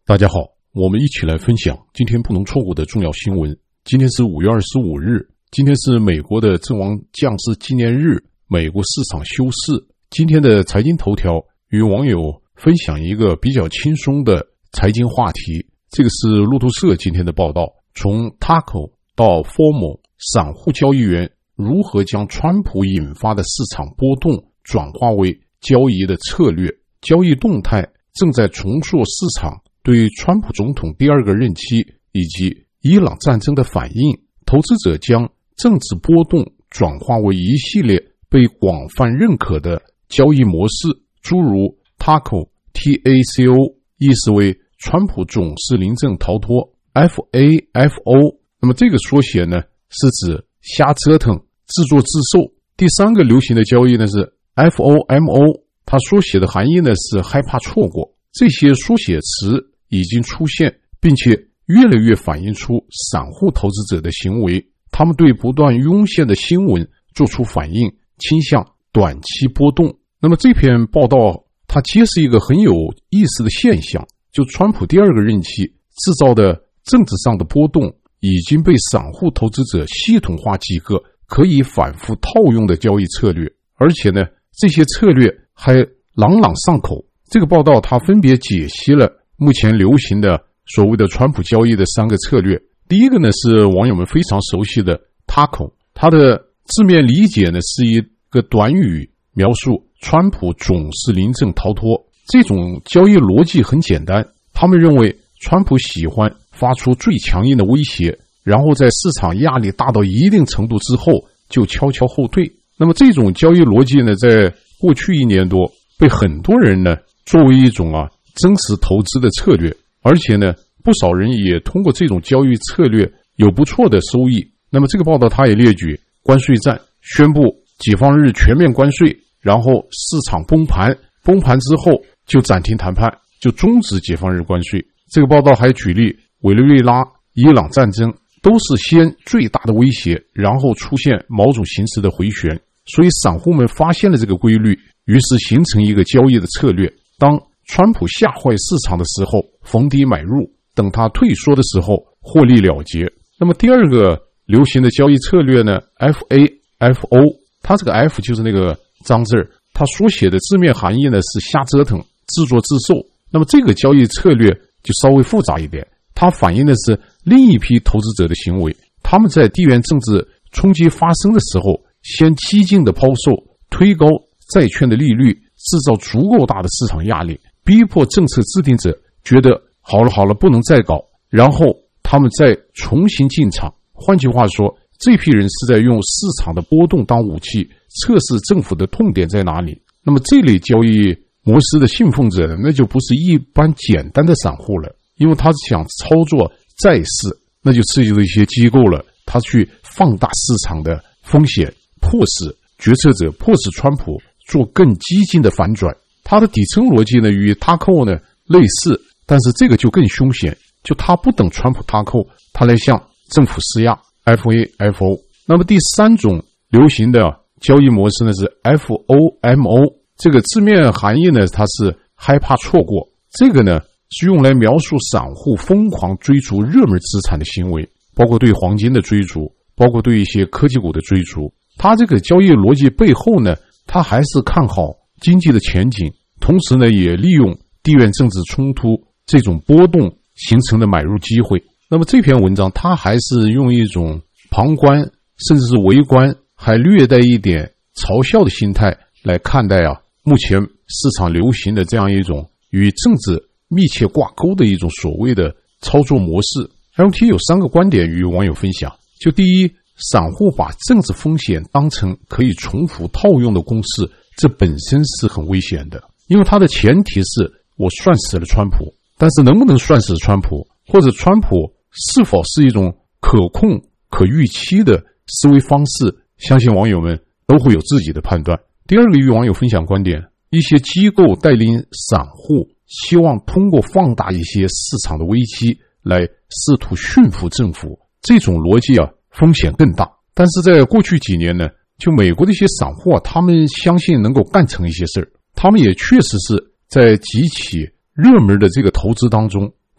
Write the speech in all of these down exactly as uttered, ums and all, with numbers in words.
大家好，我们一起来分享今天不能错过的重要新闻。今天是五月二十五日，今天是美国的阵亡将士纪念日，美国市场休市。今天的财经头条与网友分享一个比较轻松的财经话题，这个是路透社今天的报道，从 Taco 到 Formal， 散户交易员如何将川普引发的市场波动转化为交易的策略，交易动态正在重塑市场对川普总统第二个任期以及伊朗战争的反应，投资者将政治波动转化为一系列被广泛认可的交易模式，诸如 Taco T A C O 意思为川普总是临阵逃脱 F A F O， 那么这个缩写呢是指瞎折腾自作自受。第三个流行的交易呢是 F O M O， 它缩写的含义呢是害怕错过。这些缩写词已经出现，并且越来越反映出散户投资者的行为，他们对不断涌现的新闻做出反应，倾向短期波动。那么这篇报道它揭示一个很有意思的现象，就川普第二个任期制造的政治上的波动已经被散户投资者系统化几个可以反复套用的交易策略，而且呢这些策略还朗朗上口。这个报道它分别解析了目前流行的所谓的川普交易的三个策略。第一个呢是网友们非常熟悉的 Taco， 它的字面理解呢是一个短语，描述川普总是临阵逃脱。这种交易逻辑很简单，他们认为川普喜欢发出最强硬的威胁，然后在市场压力大到一定程度之后就悄悄后退。那么这种交易逻辑呢在过去一年多被很多人呢作为一种啊真实投资的策略，而且呢不少人也通过这种交易策略有不错的收益。那么这个报道它也列举关税战，宣布解放日全面关税，然后市场崩盘，崩盘之后就暂停谈判，就终止解放日关税。这个报道还举例委内瑞拉、伊朗战争都是先最大的威胁，然后出现某种形式的回旋。所以散户们发现了这个规律，于是形成一个交易的策略，当川普吓坏市场的时候逢低买入，等他退缩的时候获利了结。那么第二个流行的交易策略呢 F A F O， 它这个 F 就是那个脏字，它缩写的字面含义呢是瞎折腾自作自受。那么这个交易策略就稍微复杂一点，它反映的是另一批投资者的行为，他们在地缘政治冲击发生的时候先激进的抛售，推高债券的利率，制造足够大的市场压力，逼迫政策制定者觉得好了好了不能再搞，然后他们再重新进场。换句话说，这批人是在用市场的波动当武器，测试政府的痛点在哪里。那么这类交易模式的信奉者呢，那就不是一般简单的散户了，因为他是想操作债市，那就刺激了一些机构了，他去放大市场的风险，迫使决策者，迫使川普做更激进的反转。它的底层逻辑呢与 Taco 呢类似，但是这个就更凶险，就他不等川普 Taco， 他来向政府施压 F A F O。 那么第三种流行的交易模式呢是 F O M O， 这个字面含义呢它是害怕错过，这个呢是用来描述散户疯狂追逐热门资产的行为，包括对黄金的追逐，包括对一些科技股的追逐。它这个交易逻辑背后呢，它还是看好经济的前景，同时呢也利用地缘政治冲突这种波动形成的买入机会。那么这篇文章它还是用一种旁观甚至是围观，还略带一点嘲笑的心态来看待啊目前市场流行的这样一种与政治密切挂钩的一种所谓的操作模式。 L T 有三个观点与网友分享。就第一，散户把政治风险当成可以重复套用的公式，这本身是很危险的，因为它的前提是我算死了川普，但是能不能算死川普，或者川普是否是一种可控可预期的思维方式，相信网友们都会有自己的判断。第二个与网友分享观点，一些机构带领散户希望通过放大一些市场的危机来试图驯服政府，这种逻辑啊风险更大。但是在过去几年呢，就美国的一些散户啊，他们相信能够干成一些事儿，他们也确实是在几起热门的这个投资当中，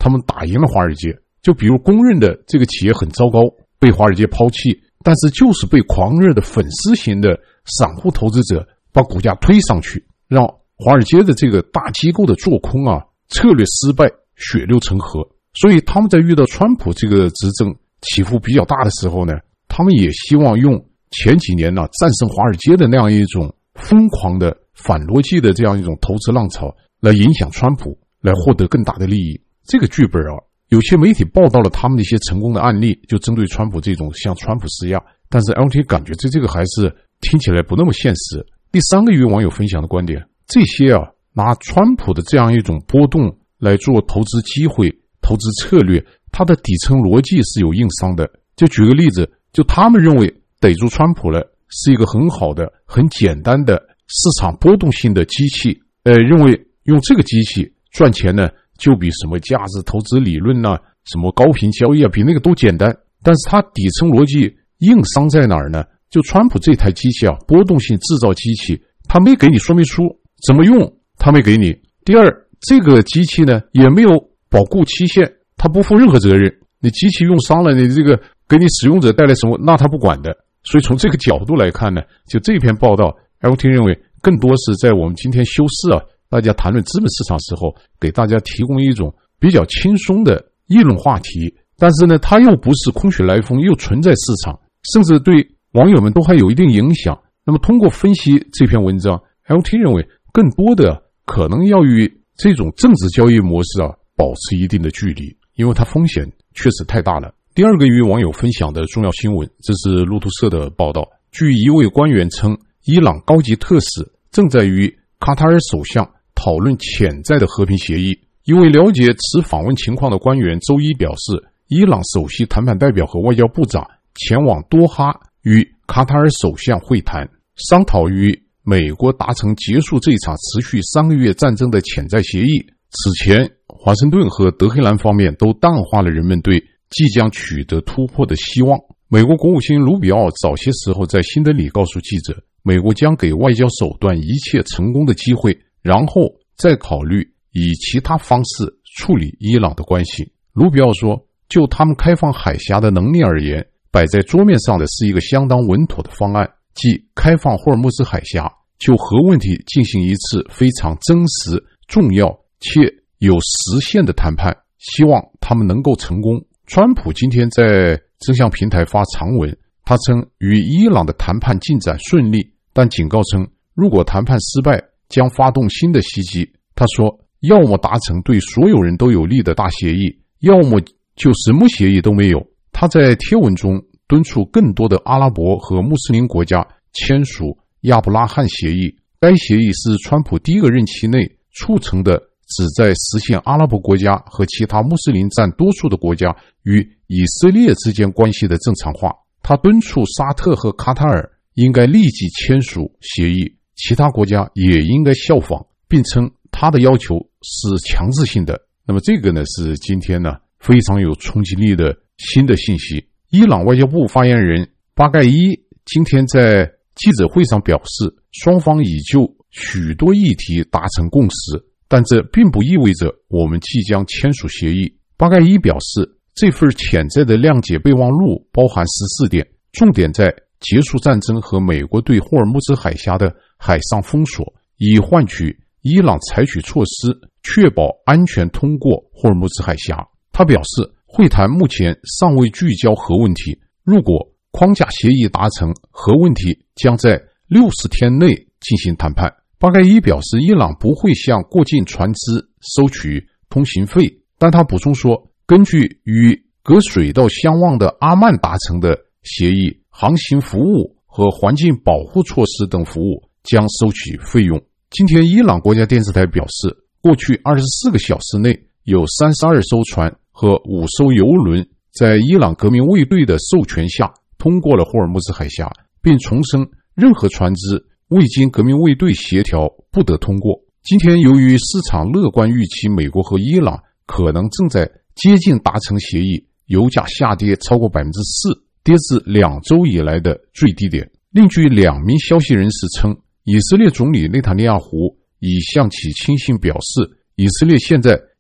他们打赢了华尔街。就比如公认的这个企业很糟糕，被华尔街抛弃，但是就是被狂热的粉丝型的散户投资者把股价推上去，让华尔街的这个大机构的做空啊策略失败，血流成河。所以他们在遇到川普这个执政起伏比较大的时候呢，他们也希望用前几年呢、啊、战胜华尔街的那样一种疯狂的反逻辑的这样一种投资浪潮来影响川普，来获得更大的利益。这个剧本啊，有些媒体报道了他们的一些成功的案例，就针对川普这种向川普施压，但是 L T 感觉这这个还是听起来不那么现实。第三个与网友分享的观点，这些啊拿川普的这样一种波动来做投资机会、投资策略，它的底层逻辑是有硬伤的。就举个例子，就他们认为逮住川普了是一个很好的、很简单的市场波动性的机器，呃，认为用这个机器赚钱呢，就比什么价值投资理论啊、什么高频交易啊，比那个都简单。但是它底层逻辑硬伤在哪儿呢？就川普这台机器啊，波动性制造机器，它没给你说明书，怎么用它没给你。第二，这个机器呢也没有保固期限，它不负任何责任。你机器用伤了，你这个给你使用者带来什么，那它不管的。所以从这个角度来看呢，就这篇报道 L T 认为更多是在我们今天休市啊，大家谈论资本市场时候，给大家提供一种比较轻松的议论话题。但是呢，它又不是空穴来风，又存在市场，甚至对网友们都还有一定影响。那么通过分析这篇文章， L T 认为更多的可能要与这种政治交易模式啊保持一定的距离，因为它风险确实太大了。第二个与网友分享的重要新闻，这是路透社的报道。据一位官员称，伊朗高级特使正在与卡塔尔首相讨论潜在的和平协议。一位了解此访问情况的官员周一表示，伊朗首席谈判代表和外交部长前往多哈与卡塔尔首相会谈，商讨与美国达成结束这场持续三个月战争的潜在协议。此前，华盛顿和德黑兰方面都淡化了人们对即将取得突破的希望。美国国务卿卢比奥早些时候在新德里告诉记者，美国将给外交手段一切成功的机会，然后再考虑以其他方式处理伊朗的关系。卢比奥说，就他们开放海峡的能力而言，摆在桌面上的是一个相当稳妥的方案，即开放霍尔木兹海峡，就核问题进行一次非常真实、重要且有实现的谈判，希望他们能够成功。川普今天在真相平台发长文，他称与伊朗的谈判进展顺利，但警告称如果谈判失败将发动新的袭击。他说，要么达成对所有人都有利的大协议，要么就什么协议都没有。他在贴文中敦促更多的阿拉伯和穆斯林国家签署亚布拉罕协议，该协议是川普第一个任期内促成的旨在实现阿拉伯国家和其他穆斯林占多数的国家与以色列之间关系的正常化。他敦促沙特和卡塔尔应该立即签署协议，其他国家也应该效仿，并称他的要求是强制性的。那么这个呢，是今天呢非常有冲击力的新的信息。伊朗外交部发言人巴盖伊今天在记者会上表示，双方已就许多议题达成共识，但这并不意味着我们即将签署协议。巴盖伊表示，这份潜在的谅解备忘录包含十四点，重点在结束战争和美国对霍尔木兹海峡的海上封锁，以换取伊朗采取措施确保安全通过霍尔木兹海峡。他表示，会谈目前尚未聚焦核问题，如果框架协议达成，核问题将在六十天内进行谈判。巴盖伊表示，伊朗不会向过境船只收取通行费，但他补充说，根据与隔水道相望的阿曼达成的协议，航行服务和环境保护措施等服务将收取费用。今天，伊朗国家电视台表示，过去二十四个小时内有三十二艘船和五艘油轮在伊朗革命卫队的授权下通过了霍尔木兹海峡，并重申任何船只未经革命卫队协调不得通过。今天，由于市场乐观预期美国和伊朗可能正在接近达成协议，油价下跌超过 百分之四， 跌至两周以来的最低点。另据两名消息人士称，以色列总理内塔尼亚胡已向其亲信表示，以色列现在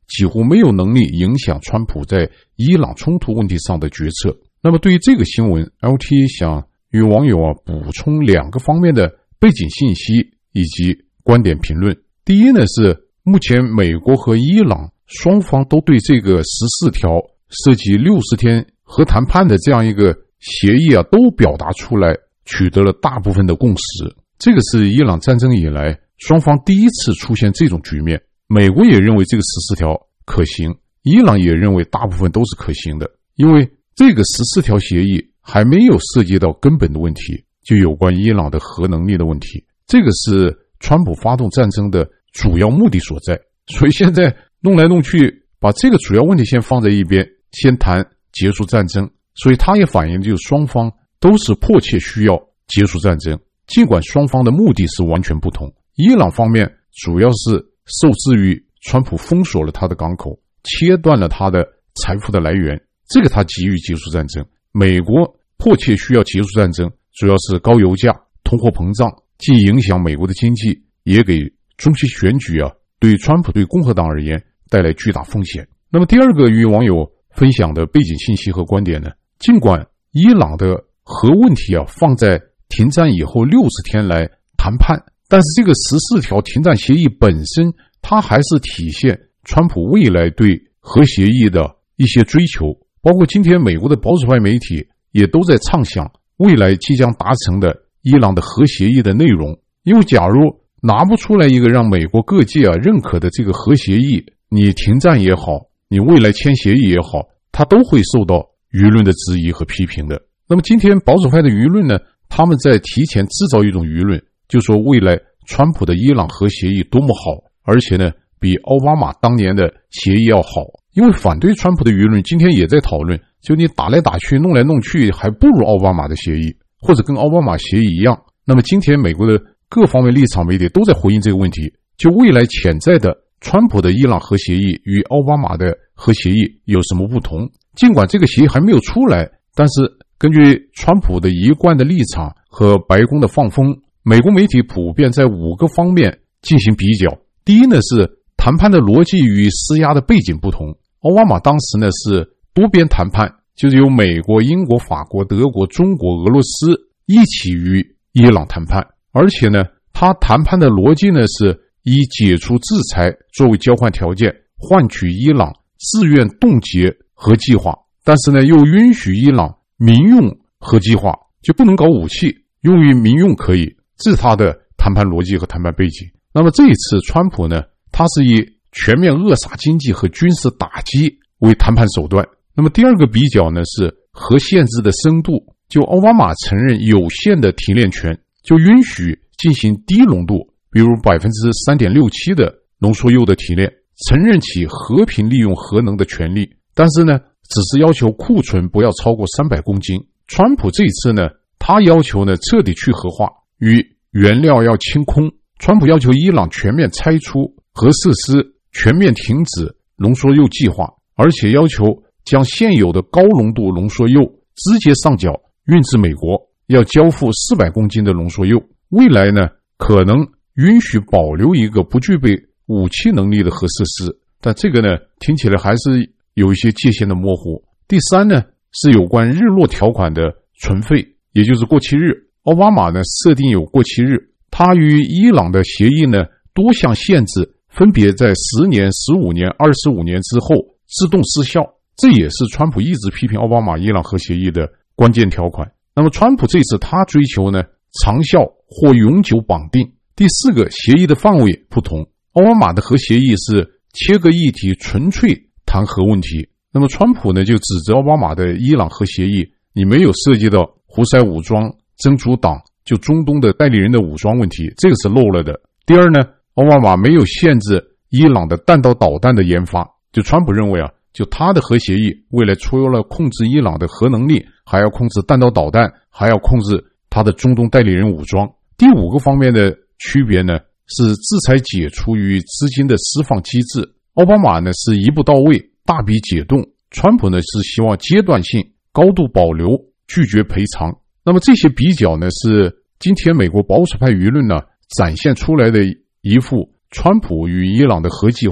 几乎没有能力影响川普在伊朗冲突问题上的决策。那么对于这个新闻 L T 想与网友啊补充两个方面的背景信息以及观点评论。第一呢是目前美国和伊朗双方都对这个十四条涉及六十天核谈判的这样一个协议啊都表达出来，取得了大部分的共识。这个是伊朗战争以来双方第一次出现这种局面。美国也认为这个十四条可行，伊朗也认为大部分都是可行的，因为这个十四条协议还没有涉及到根本的问题，就有关伊朗的核能力的问题。这个是川普发动战争的主要目的所在。所以现在弄来弄去，把这个主要问题先放在一边，先谈结束战争。所以它也反映就是双方都是迫切需要结束战争，尽管双方的目的是完全不同。伊朗方面主要是受制于川普封锁了他的港口，切断了他的财富的来源，这个他急于结束战争。美国迫切需要结束战争，主要是高油价、通货膨胀，既影响美国的经济，也给中期选举啊，对川普对共和党而言带来巨大风险。那么第二个与网友分享的背景信息和观点呢，尽管伊朗的核问题啊放在停战以后六十天来谈判，但是这个十四条停战协议本身，它还是体现川普未来对核协议的一些追求。包括今天美国的保守派媒体也都在畅想未来即将达成的伊朗的核协议的内容。因为假如拿不出来一个让美国各界啊认可的这个核协议，你停战也好，你未来签协议也好，它都会受到舆论的质疑和批评的。那么今天保守派的舆论呢，他们在提前制造一种舆论，就说未来川普的伊朗核协议多么好，而且呢比奥巴马当年的协议要好。因为反对川普的舆论今天也在讨论，就你打来打去弄来弄去还不如奥巴马的协议，或者跟奥巴马协议一样。那么今天美国的各方面立场媒体都在回应这个问题，就未来潜在的川普的伊朗核协议与奥巴马的核协议有什么不同。尽管这个协议还没有出来，但是根据川普的一贯的立场和白宫的放风，美国媒体普遍在五个方面进行比较。第一呢是谈判的逻辑与施压的背景不同。奥巴马当时呢是多边谈判，就是由美国、英国、法国、德国、中国、俄罗斯一起与伊朗谈判，而且呢他谈判的逻辑呢是以解除制裁作为交换条件，换取伊朗自愿冻结核计划，但是呢又允许伊朗民用核计划，就不能搞武器，用于民用可以，这是他的谈判逻辑和谈判背景。那么这一次川普呢，他是以全面扼杀经济和军事打击为谈判手段。那么第二个比较呢是核限制的深度，就奥巴马承认有限的提炼权，就允许进行低浓度，比如 百分之三点六七 的浓缩铀的提炼，承认其和平利用核能的权利，但是呢只是要求库存不要超过三百公斤。川普这一次呢，他要求呢彻底去核化，与原料要清空。川普要求伊朗全面拆除核设施，全面停止浓缩铀计划，而且要求将现有的高浓度浓缩铀直接上缴运至美国，要交付四百公斤的浓缩铀。未来呢可能允许保留一个不具备武器能力的核设施，但这个呢听起来还是有一些界限的模糊。第三呢是有关日落条款的存废，也就是过期日。奥巴马呢设定有过期日，他与伊朗的协议呢多项限制分别在十年、十五年、二十五年之后自动失效，这也是川普一直批评奥巴马伊朗核协议的关键条款。那么川普这次他追求呢长效或永久绑定。第四个，协议的范围不同，奥巴马的核协议是切割议题，纯粹谈核问题，那么川普呢就指责奥巴马的伊朗核协议你没有涉及到胡塞武装、真主党就中东的代理人的武装问题，这个是漏了的。第二呢，奥巴马没有限制伊朗的弹道导弹的研发，就川普认为啊，就他的核协议未来除了控制伊朗的核能力，还要控制弹道导弹，还要控制他的中东代理人武装。第五个方面的区别呢是制裁解除与资金的释放机制，奥巴马呢是一步到位，大笔解冻，川普呢是希望阶段性高度保留，拒绝赔偿。那么这些比较呢是今天美国保守派舆论呢展现出来的一幅川普与伊朗的核计划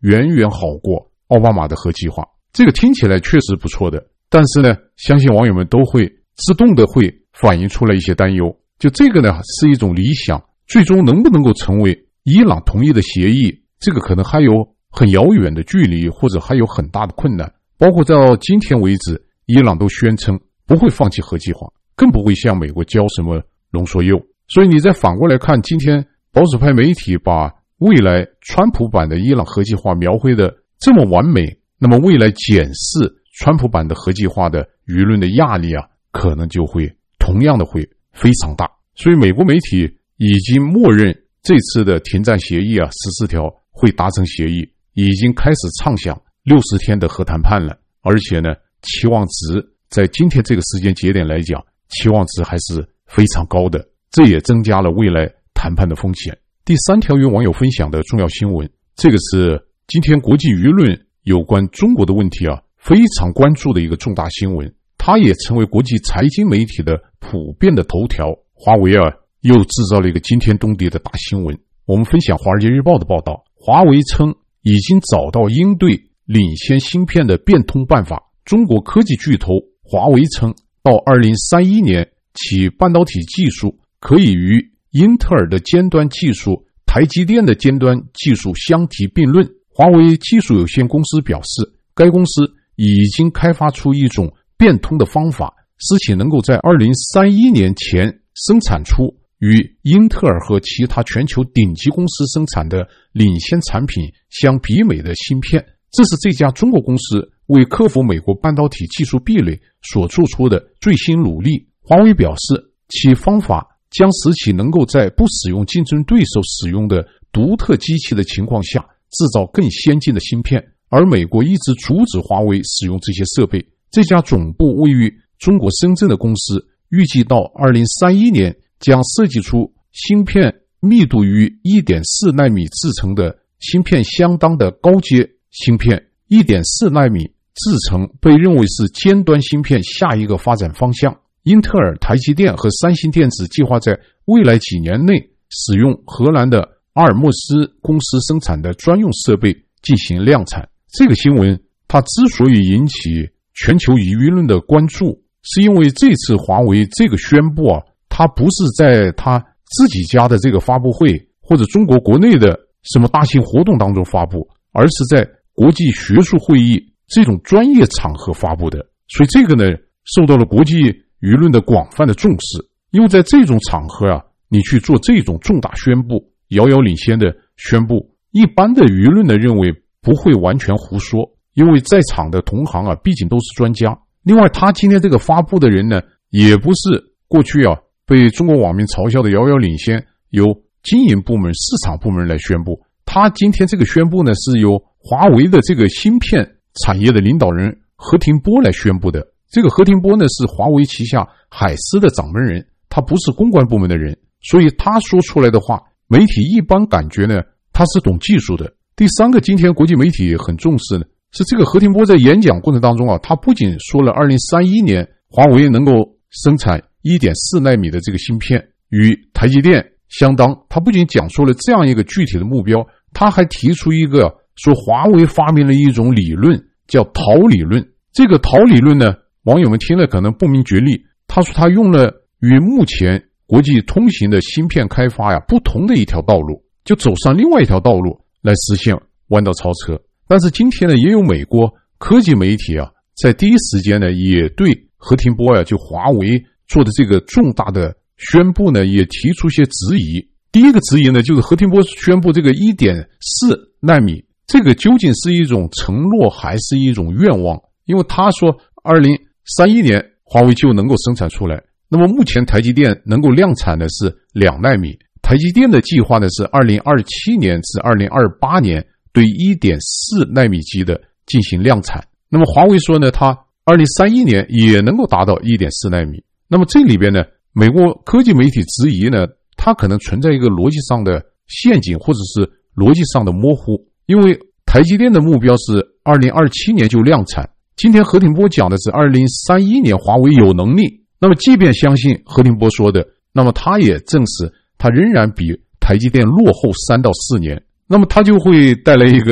远远好过奥巴马的核计划。这个听起来确实不错的，但是呢，相信网友们都会自动的会反映出来一些担忧。就这个呢，是一种理想，最终能不能够成为伊朗同意的协议，这个可能还有很遥远的距离，或者还有很大的困难。包括到今天为止，伊朗都宣称不会放弃核计划，更不会向美国交什么浓缩铀。所以你再反过来看，今天保守派媒体把未来川普版的伊朗核计划描绘的这么完美，那么未来检视川普版的核计划的舆论的压力啊，可能就会同样的会非常大。所以美国媒体已经默认这次的停战协议啊，十四条会达成协议，已经开始畅想六十天的核谈判了。而且呢，期望值在今天这个时间节点来讲，期望值还是非常高的，这也增加了未来谈判的风险。第三条与网友分享的重要新闻，这个是今天国际舆论有关中国的问题啊，非常关注的一个重大新闻，它也成为国际财经媒体的普遍的头条。华为啊，又制造了一个惊天动地的大新闻。我们分享《华尔街日报》的报道，华为称已经找到应对领先芯片的变通办法。中国科技巨头华为称，到二零三一年其半导体技术可以与英特尔的尖端技术、台积电的尖端技术相提并论。华为技术有限公司表示，该公司已经开发出一种变通的方法，使其能够在二零三一年前生产出与英特尔和其他全球顶级公司生产的领先产品相媲美的芯片。这是这家中国公司为克服美国半导体技术壁垒所做出的最新努力。华为表示，其方法将使其能够在不使用竞争对手使用的独特机器的情况下制造更先进的芯片，而美国一直阻止华为使用这些设备。这家总部位于中国深圳的公司预计到二零三一年将设计出芯片密度与 一点四奈米制成的芯片相当的高阶芯片。 一点四奈米制成被认为是尖端芯片下一个发展方向。英特尔、台积电和三星电子计划在未来几年内使用荷兰的阿尔默斯公司生产的专用设备进行量产。这个新闻它之所以引起全球舆论的关注，是因为这次华为这个宣布啊，它不是在它自己家的这个发布会或者中国国内的什么大型活动当中发布，而是在国际学术会议这种专业场合发布的。所以这个呢，受到了国际舆论的广泛的重视。因为在这种场合啊，你去做这种重大宣布，遥遥领先的宣布，一般的舆论呢认为不会完全胡说，因为在场的同行啊，毕竟都是专家。另外，他今天这个发布的人呢，也不是过去啊被中国网民嘲笑的遥遥领先，由经营部门、市场部门来宣布。他今天这个宣布呢，是由华为的这个芯片产业的领导人何庭波来宣布的。这个何庭波呢，是华为旗下海思的掌门人，他不是公关部门的人，所以他说出来的话，媒体一般感觉呢，他是懂技术的。第三个，今天国际媒体很重视呢，是这个何庭波在演讲过程当中啊，他不仅说了二零三一年华为能够生产 一点四奈米的这个芯片与台积电相当，他不仅讲述了这样一个具体的目标，他还提出一个说华为发明了一种理论叫陶理论。这个陶理论呢，网友们听了可能不明觉厉，他说他用了与目前国际通行的芯片开发呀不同的一条道路，就走上另外一条道路来实现弯道超车。但是今天呢，也有美国科技媒体啊，在第一时间呢，也对何庭波呀就华为做的这个重大的宣布呢，也提出一些质疑。第一个质疑呢，就是何庭波宣布这个 一点四奈米，这个究竟是一种承诺还是一种愿望？因为他说二零三一年华为就能够生产出来，那么目前台积电能够量产的是两奈米，台积电的计划呢是二零二七年至二零二八年对 一点四奈米级的进行量产。那么华为说呢，它二零三一年也能够达到 一点四奈米。那么这里边呢，美国科技媒体质疑呢，它可能存在一个逻辑上的陷阱，或者是逻辑上的模糊。因为台积电的目标是二零二七年就量产，今天何庭波讲的是二零三一年华为有能力。那么即便相信何庭波说的，那么他也证实他仍然比台积电落后三到四年。那么他就会带来一个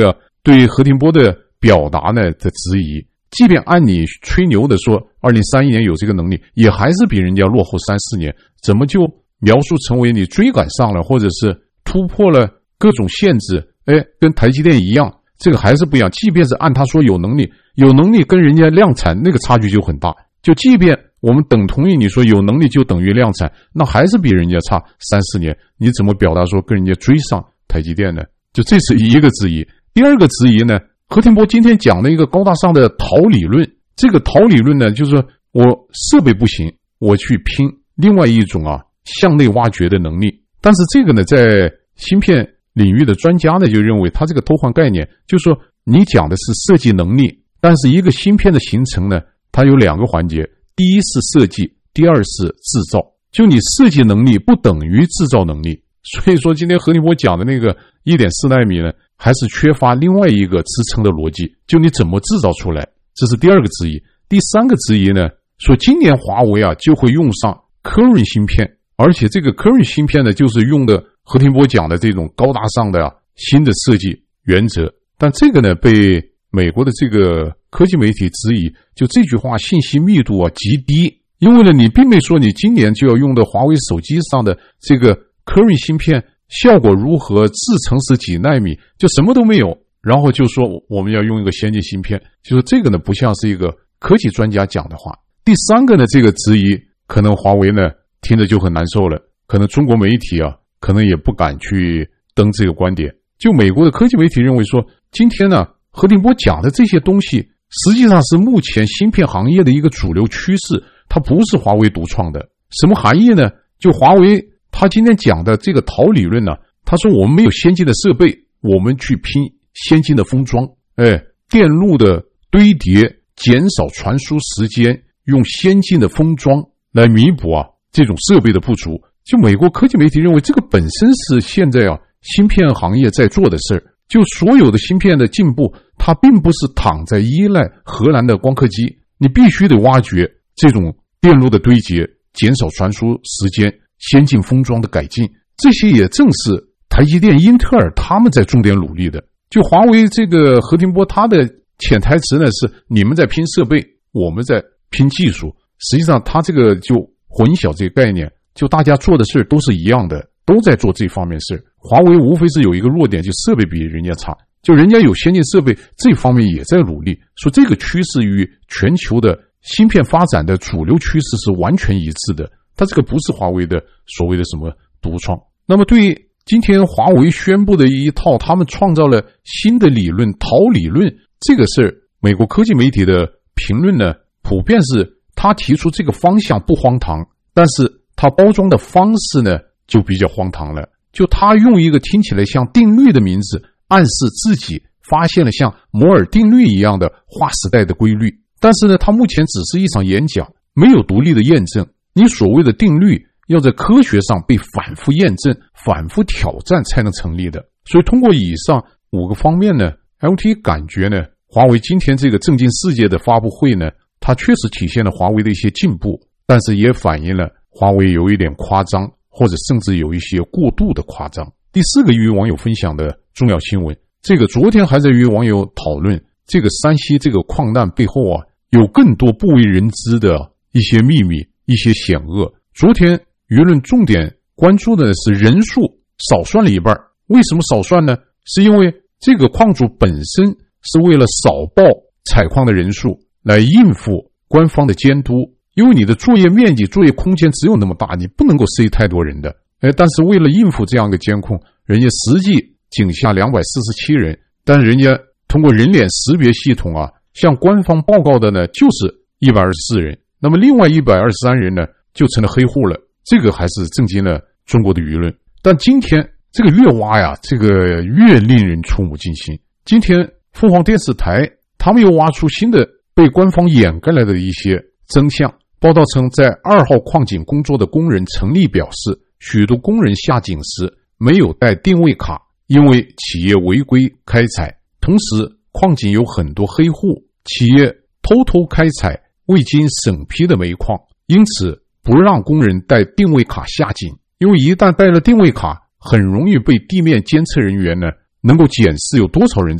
对何庭波的表达呢的质疑。即便按你吹牛的说二零三一年有这个能力，也还是比人家落后三四年，怎么就描述成为你追赶上了，或者是突破了各种限制？哎，跟台积电一样，这个还是不一样。即便是按他说有能力，有能力跟人家量产那个差距就很大。就即便我们等同于你说有能力就等于量产，那还是比人家差三四年。你怎么表达说跟人家追上台积电呢？就这是一个质疑。第二个质疑呢，何庭波今天讲了一个高大上的陶理论，这个陶理论呢，就是我设备不行，我去拼另外一种啊向内挖掘的能力。但是这个呢，在芯片领域的专家呢就认为，他这个偷换概念，就是说你讲的是设计能力，但是一个芯片的形成呢，它有两个环节，第一是设计，第二是制造。就你设计能力不等于制造能力，所以说今天何庭波讲的那个 一点四奈米呢，还是缺乏另外一个支撑的逻辑，就你怎么制造出来，这是第二个质疑。第三个质疑呢，说今年华为啊就会用上科润芯片，而且这个科润芯片呢，就是用的何庭波讲的这种高大上的、啊、新的设计原则。但这个呢，被美国的这个科技媒体质疑，就这句话信息密度啊极低，因为呢，你并没说你今年就要用的华为手机上的这个科润芯片效果如何，制程是几奈米，就什么都没有，然后就说我们要用一个先进芯片，就是这个呢不像是一个科技专家讲的话。第三个呢，这个质疑可能华为呢听着就很难受了，可能中国媒体啊可能也不敢去登这个观点。就美国的科技媒体认为说，今天呢何庭波讲的这些东西实际上是目前芯片行业的一个主流趋势，它不是华为独创的。什么含义呢？就华为他今天讲的这个陶理论呢，他说我们没有先进的设备，我们去拼先进的封装，哎，电路的堆叠，减少传输时间，用先进的封装来弥补啊这种设备的不足。就美国科技媒体认为，这个本身是现在啊芯片行业在做的事儿。就所有的芯片的进步，它并不是躺在依赖荷兰的光刻机，你必须得挖掘这种电路的堆叠，减少传输时间，先进封装的改进，这些也正是台积电、英特尔他们在重点努力的。就华为这个何庭波他的潜台词呢是你们在拼设备，我们在拼技术，实际上他这个就混淆这个概念，就大家做的事都是一样的，都在做这方面事。华为无非是有一个弱点，就设备比人家差，就人家有先进设备，这方面也在努力，说这个趋势与全球的芯片发展的主流趋势是完全一致的，它这个不是华为的所谓的什么独创。那么对于今天华为宣布的一套他们创造了新的理论陶理论，这个事美国科技媒体的评论呢，普遍是他提出这个方向不荒唐，但是他包装的方式呢就比较荒唐了。就他用一个听起来像定律的名字，暗示自己发现了像摩尔定律一样的划时代的规律，但是呢，他目前只是一场演讲，没有独立的验证。你所谓的定律要在科学上被反复验证、反复挑战才能成立的。所以通过以上五个方面呢 ，L T 感觉呢，华为今天这个震惊世界的发布会呢，它确实体现了华为的一些进步，但是也反映了华为有一点夸张，或者甚至有一些过度的夸张。第四个与网友分享的重要新闻，这个昨天还在与网友讨论，这个山西这个矿难背后啊，有更多不为人知的一些秘密、一些险恶。昨天舆论重点关注的是人数少算了一半，为什么少算呢？是因为这个矿主本身是为了少报采矿的人数来应付官方的监督，因为你的作业面积、作业空间只有那么大，你不能够塞太多人的。哎，但是为了应付这样一个监控，人家实际仅下两百四十七人，但是人家通过人脸识别系统啊，向官方报告的呢就是一百二十四人，那么另外一百二十三人呢就成了黑户了。这个还是震惊了中国的舆论。但今天这个越挖呀，这个越令人触目惊心。今天凤凰电视台他们又挖出新的被官方掩盖了的一些真相。报道称，在二号矿井工作的工人陈丽表示，许多工人下井时没有带定位卡，因为企业违规开采。同时，矿井有很多黑户，企业偷偷开采未经审批的煤矿，因此不让工人带定位卡下井。因为一旦带了定位卡，很容易被地面监测人员呢能够检视有多少人在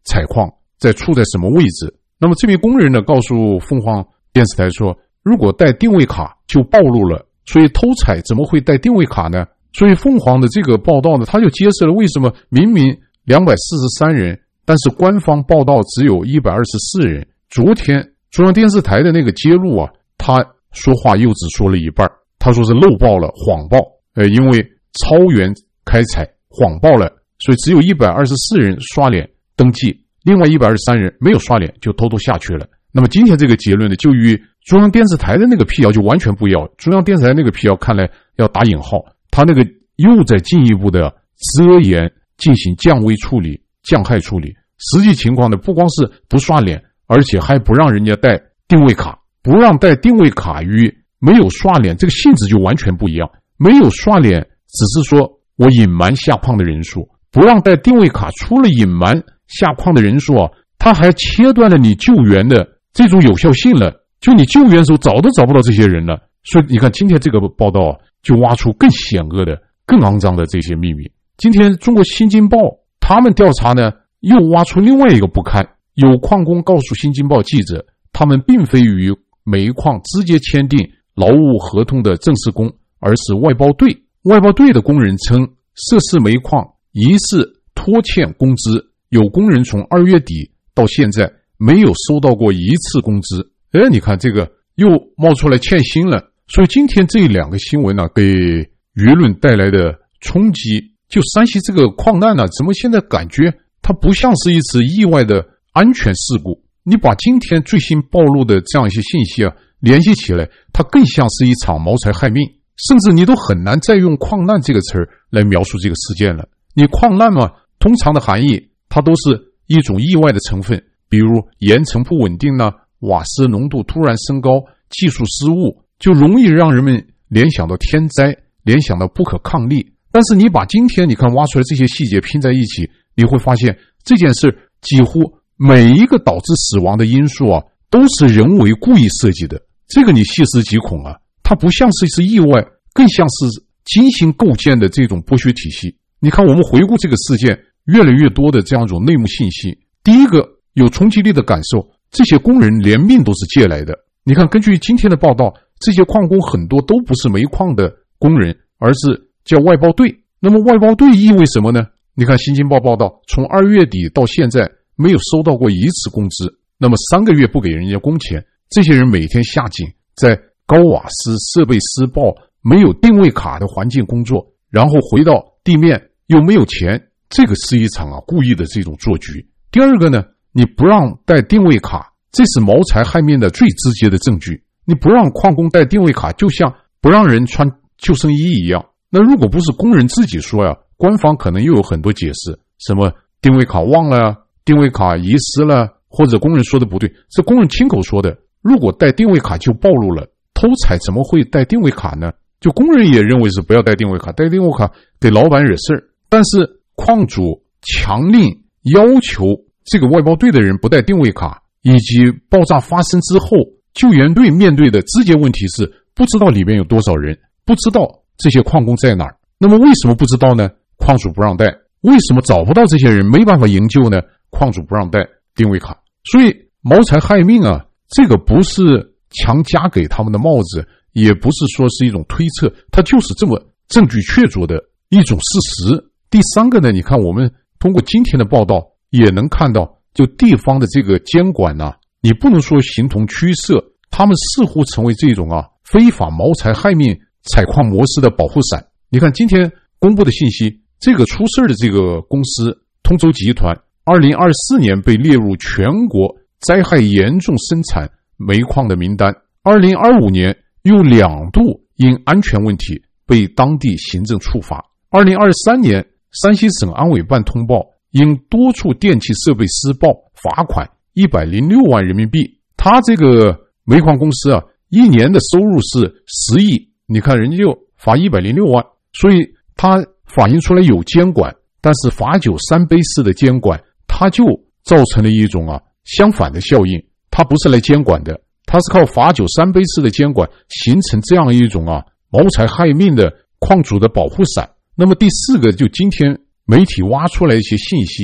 采矿在处在什么位置。那么这名工人呢，告诉凤凰电视台说，如果带定位卡就暴露了，所以偷采怎么会带定位卡呢？所以凤凰的这个报道呢，他就揭示了为什么明明两百四十三人，但是官方报道只有一百二十四人。昨天中央电视台的那个揭露啊，他说话又只说了一半，他说是漏报了，谎报，呃，因为超员开采谎报了，所以只有一百二十四人刷脸登记，另外一百二十三人没有刷脸就偷偷下去了。那么今天这个结论呢，就与中央电视台的那个辟谣就完全不一样。中央电视台那个辟谣看来要打引号，他那个又在进一步的遮掩，进行降危处理、降害处理。实际情况呢，不光是不刷脸，而且还不让人家带定位卡，不让带定位卡与没有刷脸这个性质就完全不一样。没有刷脸只是说我隐瞒下矿的人数，不让带定位卡除了隐瞒下矿的人数啊，他还切断了你救援的这种有效性了，就你救援的时候找都找不到这些人了。所以你看今天这个报道啊，就挖出更险恶的更肮脏的这些秘密。今天中国新京报他们调查呢，又挖出另外一个不堪。有矿工告诉新京报记者，他们并非与煤矿直接签订劳务合同的正式工，而是外包队。外包队的工人称，涉事煤矿疑似拖欠工资，有工人从二月底到现在没有收到过一次工资。哎，你看这个又冒出来欠薪了。所以今天这两个新闻呢、啊，给舆论带来的冲击，就山西这个矿难呢、啊，怎么现在感觉它不像是一次意外的安全事故？你把今天最新暴露的这样一些信息啊联系起来，它更像是一场谋财害命，甚至你都很难再用矿难这个词儿来描述这个事件了。你矿难嘛，通常的含义它都是一种意外的成分，比如盐层不稳定呢、啊，瓦斯浓度突然升高，技术失误，就容易让人们联想到天灾，联想到不可抗力。但是你把今天你看挖出来这些细节拼在一起，你会发现这件事几乎每一个导致死亡的因素啊，都是人为故意设计的。这个你细思极恐啊，它不像是一次意外，更像是精心构建的这种剥削体系。你看我们回顾这个事件，越来越多的这样一种内幕信息。第一个有冲击力的感受，这些工人连命都是借来的。你看根据今天的报道，这些矿工很多都不是煤矿的工人，而是叫外包队。那么外包队意味什么呢？你看新京报报道，从二月底到现在没有收到过一次工资，那么三个月不给人家工钱，这些人每天下井，在高瓦斯、设备施暴、没有定位卡的环境工作，然后回到地面又没有钱，这个是一场啊故意的这种做局。第二个呢，你不让带定位卡，这是谋财害命的最直接的证据。你不让矿工带定位卡，就像不让人穿救生衣一样。那如果不是工人自己说呀，官方可能又有很多解释，什么定位卡忘了呀，定位卡遗失了，或者工人说的不对，是工人亲口说的。如果带定位卡就暴露了，偷采怎么会带定位卡呢？就工人也认为是不要带定位卡，带定位卡给老板惹事儿。但是矿主强令要求这个外包队的人不带定位卡，以及爆炸发生之后救援队面对的直接问题是不知道里面有多少人，不知道这些矿工在哪儿。那么为什么不知道呢？矿主不让带。为什么找不到这些人没办法营救呢？矿主不让带定位卡。所以谋财害命啊，这个不是强加给他们的帽子，也不是说是一种推测，它就是这么证据确凿的一种事实。第三个呢，你看我们通过今天的报道也能看到，就地方的这个监管啊，你不能说形同虚设，他们似乎成为这种啊非法谋财害命采矿模式的保护伞。你看今天公布的信息，这个出事的这个公司通州集团二零二四年被列入全国灾害严重生产煤矿的名单，二零二五年又两度因安全问题被当地行政处罚。二零二三年山西省安委办通报，因多处电气设备施暴罚款一百零六万人民币。他这个煤矿公司啊，一年的收入是十亿，你看人家就罚一百零六万，所以他反映出来有监管，但是罚酒三杯式的监管，它就造成了一种啊相反的效应。它不是来监管的，它是靠罚酒三杯式的监管形成这样一种啊谋财害命的矿主的保护伞。那么第四个，就今天媒体挖出来一些信息，它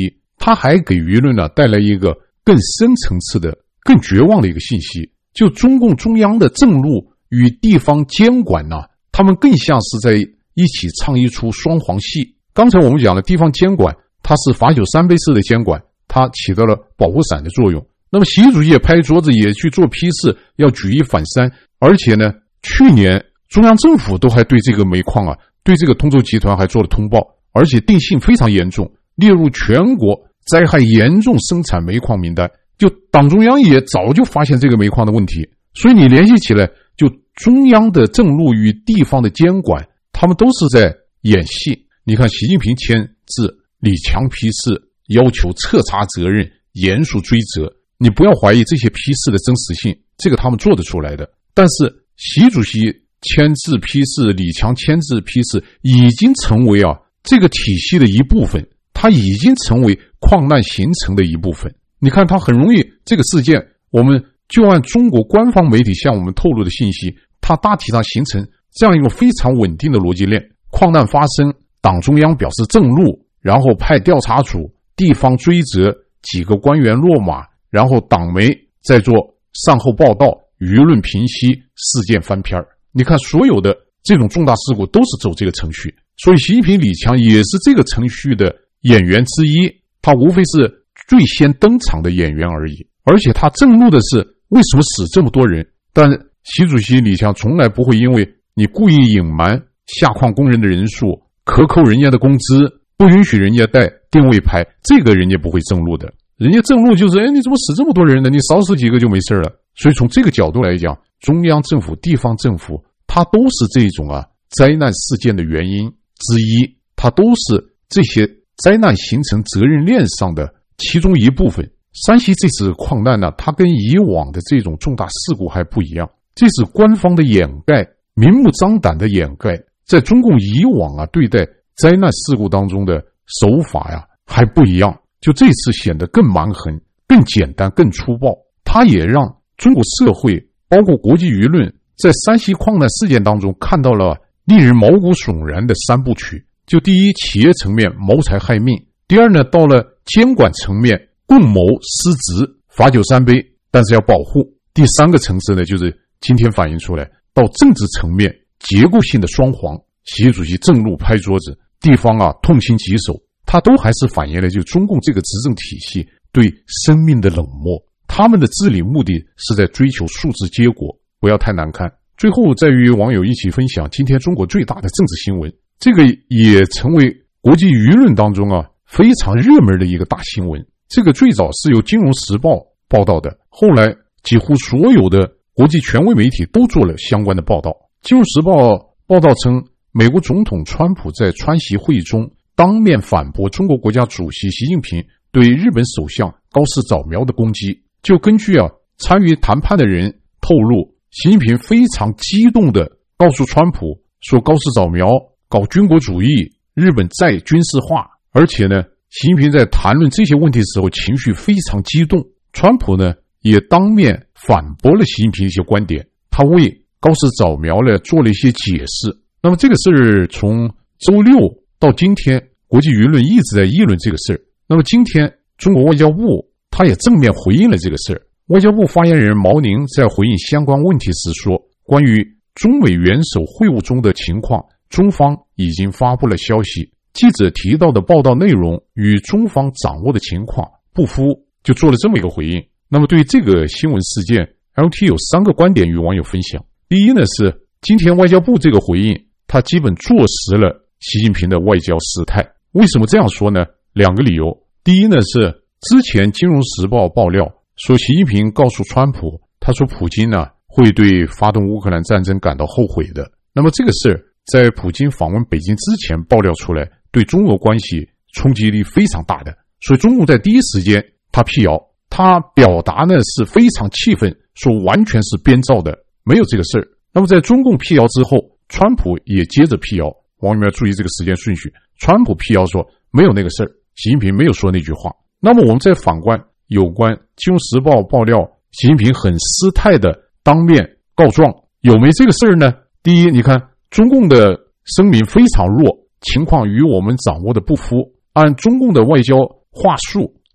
他还给舆论呢带来一个更深层次的、更绝望的一个信息，就中共中央的政路与地方监管呢，他们更像是在一起唱一出双簧戏。刚才我们讲了，地方监管它是罚酒三杯式的监管，它起到了保护伞的作用。那么习主席也拍桌子，也去做批示，要举一反三。而且呢，去年中央政府都还对这个煤矿啊，对这个通州集团还做了通报，而且定性非常严重，列入全国灾害严重生产煤矿名单。就党中央也早就发现这个煤矿的问题，所以你联系起来，就中央的政路与地方的监管，他们都是在演戏。你看习近平签字，李强批示，要求彻查责任，严肃追责，你不要怀疑这些批示的真实性，这个他们做得出来的。但是习主席签字批示，李强签字批示，已经成为啊这个体系的一部分，它已经成为矿难形成的一部分。你看它很容易，这个事件我们就按中国官方媒体向我们透露的信息，它大体上形成这样一个非常稳定的逻辑链。矿难发生，党中央表示正路，然后派调查组，地方追责，几个官员落马，然后党媒再做善后报道，舆论平息，事件翻篇。你看所有的这种重大事故都是走这个程序，所以习近平、李强也是这个程序的演员之一，他无非是最先登场的演员而已。而且他震怒的是为什么死这么多人，但习主席、李强从来不会因为你故意隐瞒下矿工人的人数，克扣人家的工资，不允许人家带定位牌，这个人家不会震怒的。人家震怒就是哎，你怎么死这么多人呢？你少死几个就没事了。所以从这个角度来讲，中央政府、地方政府它都是这种啊灾难事件的原因之一，它都是这些灾难形成责任链上的其中一部分。山西这次矿难呢，它跟以往的这种重大事故还不一样，这是官方的掩盖，明目张胆的掩盖。在中共以往啊对待灾难事故当中的手法呀还不一样，就这次显得更蛮横、更简单、更粗暴。它也让中国社会包括国际舆论在山西矿难事件当中看到了令人毛骨悚然的三部曲。就第一，企业层面谋财害命；第二呢，到了监管层面共谋失职，罚酒三杯，但是要保护；第三个层次呢，就是今天反映出来到政治层面结构性的双簧。习主席正路拍桌子，地方啊痛心疾首，它都还是反映了就中共这个执政体系对生命的冷漠。他们的治理目的是在追求数字结果，不要太难看。最后再与网友一起分享今天中国最大的政治新闻，这个也成为国际舆论当中啊非常热门的一个大新闻。这个最早是由金融时报报道的，后来几乎所有的国际权威媒体都做了相关的报道。金融时报报道称，美国总统川普在川习会中当面反驳中国国家主席习近平对日本首相高市早苗的攻击。就根据啊参与谈判的人透露，习近平非常激动地告诉川普说，高市早苗搞军国主义，日本再军事化。而且呢，习近平在谈论这些问题的时候情绪非常激动。川普呢也当面反驳了习近平一些观点，他为高市早苗呢做了一些解释。那么这个事儿从周六到今天，国际舆论一直在议论这个事儿。那么今天中国外交部他也正面回应了这个事儿。外交部发言人毛宁在回应相关问题时说，关于中美元首会晤中的情况，中方已经发布了消息，记者提到的报道内容与中方掌握的情况不符，就做了这么一个回应。那么对于这个新闻事件， L T 有三个观点与网友分享。第一呢，是今天外交部这个回应，他基本坐实了习近平的外交失态。为什么这样说呢？两个理由。第一呢，是之前金融时报爆料说，习近平告诉川普，他说普京呢会对发动乌克兰战争感到后悔的。那么这个事在普京访问北京之前爆料出来，对中俄关系冲击力非常大的，所以中共在第一时间他辟谣，他表达呢是非常气愤，说完全是编造的，没有这个事儿。那么在中共辟谣之后，川普也接着辟谣，网友们要注意这个时间顺序。川普辟谣说没有那个事儿，习近平没有说那句话。那么我们再反观有关金融时报爆料习近平很失态的当面告状，有没这个事儿呢？第一，你看中共的声明非常弱，情况与我们掌握的不符。按中共的外交话术，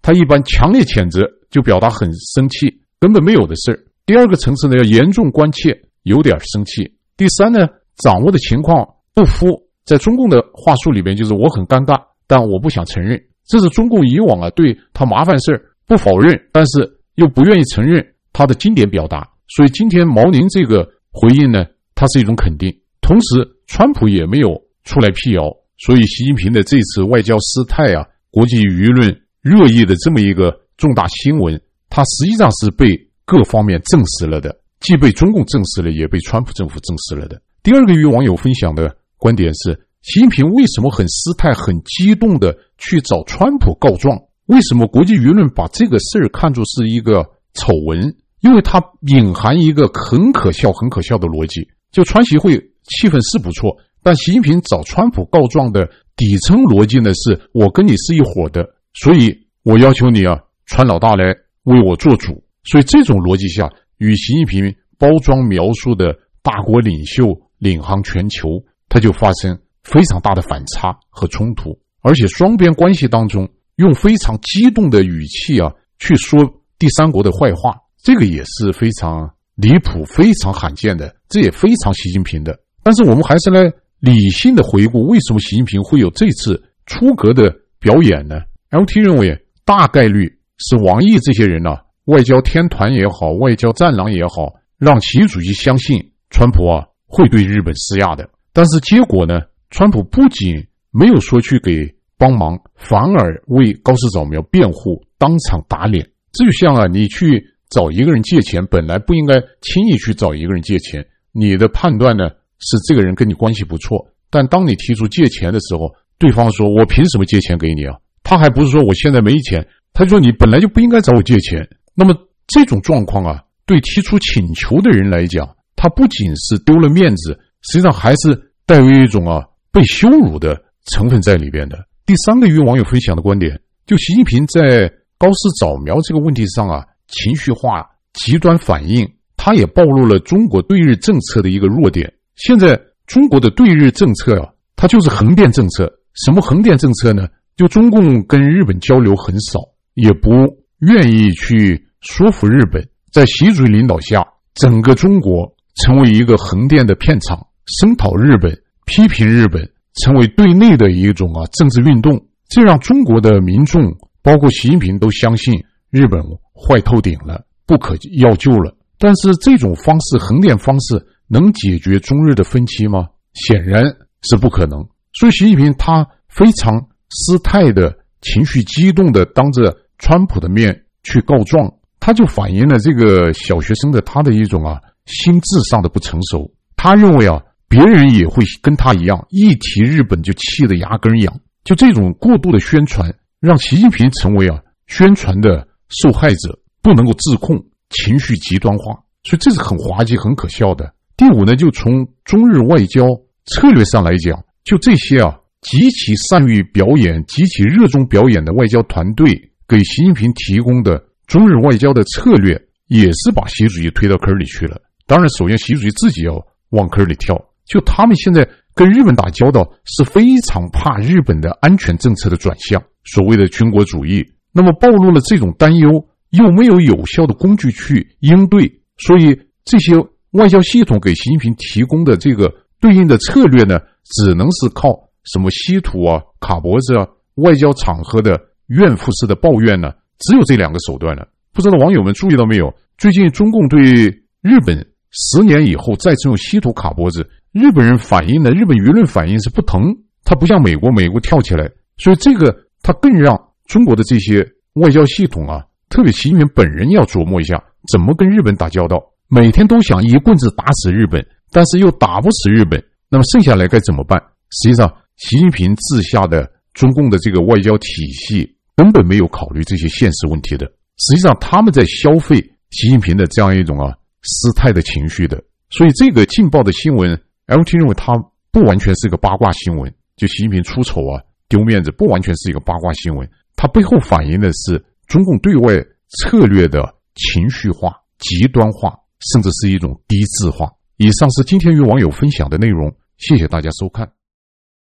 他一般强烈谴责就表达很生气，根本没有的事儿。第二个层次呢，要严重关切，有点生气。第三呢，掌握的情况不符，在中共的话术里边就是我很尴尬，但我不想承认。这是中共以往啊对他麻烦事儿不否认，但是又不愿意承认他的经典表达。所以今天毛宁这个回应呢，它是一种肯定。同时川普也没有出来辟谣，所以习近平的这次外交失态啊，国际舆论热议的这么一个重大新闻，它实际上是被各方面证实了的，既被中共证实了，也被川普政府证实了的。第二个与网友分享的观点是，习近平为什么很失态很激动的去找川普告状？为什么国际舆论把这个事儿看作是一个丑闻？因为它隐含一个很可笑很可笑的逻辑，就川习会气氛是不错，但习近平找川普告状的底层逻辑呢，是我跟你是一伙的，所以我要求你啊，川老大来为我做主。所以这种逻辑下，与习近平包装描述的大国领袖领航全球，它就发生非常大的反差和冲突。而且双边关系当中用非常激动的语气啊去说第三国的坏话，这个也是非常离谱非常罕见的，这也非常习近平的。但是我们还是来理性的回顾，为什么习近平会有这次出格的表演呢？ L T 认为大概率是王毅这些人啊，外交天团也好，外交战狼也好，让习主席相信川普啊会对日本施压的。但是结果呢，川普不仅没有说去给帮忙，反而为高市早苗辩护，当场打脸。这就像啊，你去找一个人借钱，本来不应该轻易去找一个人借钱，你的判断呢是这个人跟你关系不错，但当你提出借钱的时候，对方说我凭什么借钱给你啊？他还不是说我现在没钱，他说你本来就不应该找我借钱。那么这种状况啊，对提出请求的人来讲，他不仅是丢了面子，实际上还是带有一种啊被羞辱的成分在里边的。第三个与网友分享的观点，就习近平在高市早苗这个问题上啊，情绪化极端反应，他也暴露了中国对日政策的一个弱点。现在中国的对日政策啊，它就是横店政策。什么横店政策呢？就中共跟日本交流很少，也不愿意去说服日本。在习主席领导下，整个中国成为一个横店的片场，声讨日本，批评日本，成为对内的一种啊政治运动。这让中国的民众包括习近平都相信日本坏透顶了，不可要救了。但是这种方式，横店方式能解决中日的分歧吗？显然是不可能。所以习近平他非常失态的情绪激动的当着川普的面去告状，他就反映了这个小学生的他的一种啊心智上的不成熟。他认为啊别人也会跟他一样，一提日本就气得牙根痒。就这种过度的宣传，让习近平成为啊宣传的受害者，不能够自控，情绪极端化。所以这是很滑稽很可笑的。第五呢，就从中日外交策略上来讲，就这些啊极其善于表演极其热衷表演的外交团队给习近平提供的中日外交的策略，也是把习主席推到坑里去了。当然首先习主席自己要往坑里跳，就他们现在跟日本打交道是非常怕日本的安全政策的转向，所谓的军国主义。那么暴露了这种担忧，又没有有效的工具去应对，所以这些外交系统给习近平提供的这个对应的策略呢，只能是靠什么稀土啊、卡脖子啊、外交场合的怨妇式的抱怨呢，只有这两个手段了。不知道网友们注意到没有，最近中共对日本十年以后再次用稀土卡脖子，日本人反应的日本舆论反应是不疼，它不像美国，美国跳起来。所以这个它更让中国的这些外交系统啊，特别习近平本人要琢磨一下怎么跟日本打交道。每天都想一棍子打死日本，但是又打不死日本，那么剩下来该怎么办？实际上习近平治下的中共的这个外交体系根本没有考虑这些现实问题的，实际上他们在消费习近平的这样一种啊失态的情绪的。所以这个劲爆的新闻 L T 认为它不完全是一个八卦新闻，就习近平出丑啊丢面子不完全是一个八卦新闻，它背后反映的是中共对外策略的情绪化、极端化，甚至是一种低智化。以上是今天与网友分享的内容，谢谢大家收看。